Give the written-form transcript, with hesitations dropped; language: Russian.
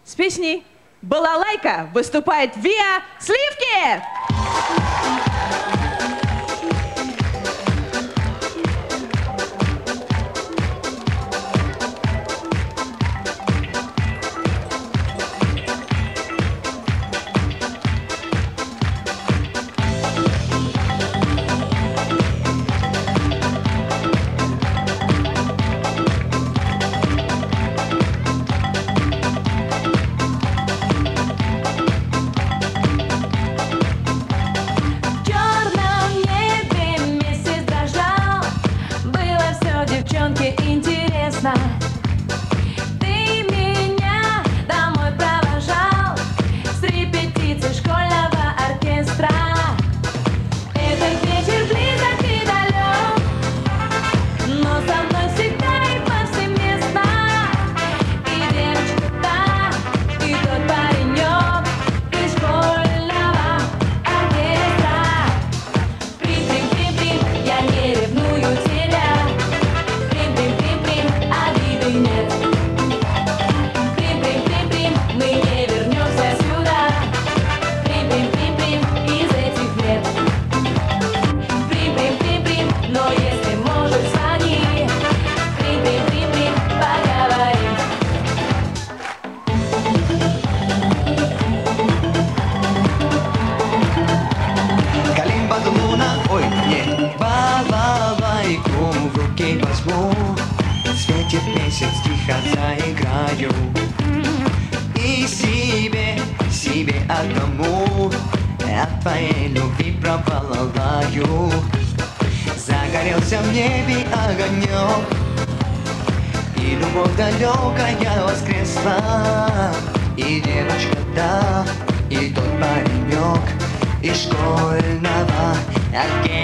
С песней «Балалайка» выступает Виа Сливки! Интересно, ты меня домой провожал с репетицией школьного оркестра. Этот вечер близок и далек, но со мной всегда и повсеместно. И девочка та, и тот паренек из школьного оркестра. Прим-прим-прим-прим, я не ревную тебя. Нет. Прим-прим-прим-прим, мы не вернемся сюда. Прим-прим-прим-прим, из этих лет. Прим-прим-прим-прим, но если можешь, звони. Прим-прим-прим-прим, поговорим. Калимба луна, ой, не, балалайку в руки возьму. Светит месяц, тихо заиграю. И себе одному от твоей любви пробалалаю. Загорелся в небе огонек, и любовь далекая воскресла. И девочка та, и тот паренек из школьного оркестра.